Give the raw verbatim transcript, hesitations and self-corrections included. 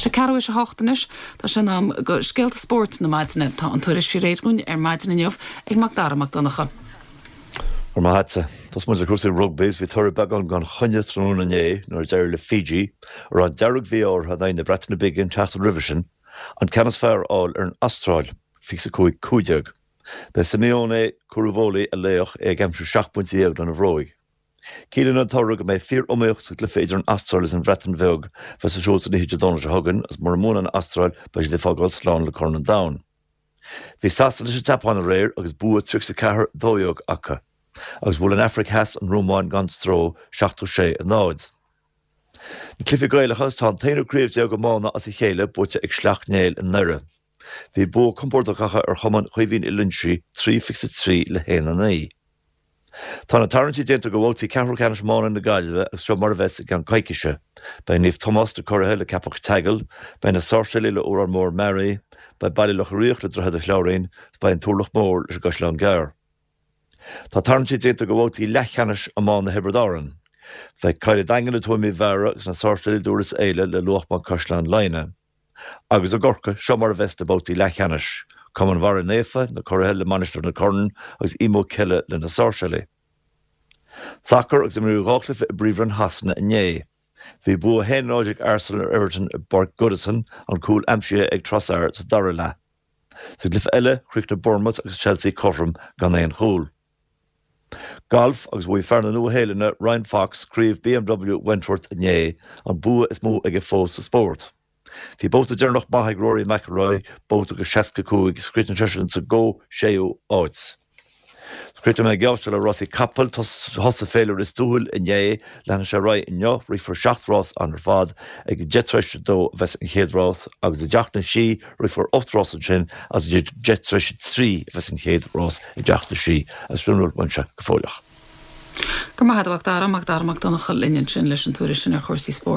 Se carú is a hochtanis, tá sin am go scéalta sport na maidine tá an tuairis fi réadún ar maidine inniuh ag mac darach donnacha. Ar má hatsa, tas muid a cúsa rugbys fi thura bagan gan chunne trún na né nor deir le Fiji, ar an deirg bhí or ha dain na Breton bigin teachta Riversion, an canas fear all ar an Astral, fix a cúig cúideag. Be Simeone Curuvoli a leoch ag amsú seachpointí ag don a bhróig. Cílan an thorug mé fír omíoch sa le féidir an Astral is an Breton bheog, fes a sjóta na híte donna hagan as mar mún an Astral beis le fágáil slán le corn an down. Bhí sastal is a tapán a réir agus bua trix sa cahar dóiog acha. Agus bhfuil an Afric has an Rómáin gan stró seachtú sé an náid. Na clifi gailechas tá an tainú críomh deag go mána as i chéile bute ag sleach néil an nire. Bhí bó compórtachacha ar chuman chuimhín i lunsi trí fixa trí le héana naí. Tá na tarintí dénta go bhótaí ceathrú ceannas mána na gaiile agus tro mar bheits gan caiiciise, ba níomh Thomas de Corthaile le capach teagal, ba na sáirseile le órar mór Mary, ba bailí lech rioch le drohead a chláirín, ba an túlach mór leis gas le an gcéir. Tá tarintí dénta go bhótaí lechanis a mána hebredáran. Bheith caiile daingan na tuaimí bhera agus na sáirseile dúras éile le luachmán Coslan Leine. Agus a gorca seo mar bheits de bótaí lechanis. Common war an éfa na Corthaile le Manister na Corn agus imo cille le na sáirseile. Sacr agus imrú gáchlifa i bríomhar an hasna inné. Bhí bu a hen ráideag Arsenal ar Everton i Bart Goodison an cúil amsí ag trasar sa dara le. Sa glyf eile chric na Bournemouth agus Chelsea Cofram gan éon chúl. Golf agus bhui fearna nua héilena Ryan Fox críomh B M W Wentworth inné an bua is mó ag fós sa sport. Bhí bóta dearnach maithaigh Rory McIlroy bóta go seasca cúig scritan treisian sa go séú áits. Scritan me geabhte le Rossi Capel thosa féilear is dúil inné lena sé raid inneo rí for seachtrás an ar fad ag jetreiste dó bheits an chéadrás agus a deachna sí rí for ochtrás an sin as jetreiste trí bheits an chéadrás i deachna sí as runúil muinse go fóileach. Go maithadh dar amach dar amach donnacha linnean sin leis an tuairis sin ar chósaí sport.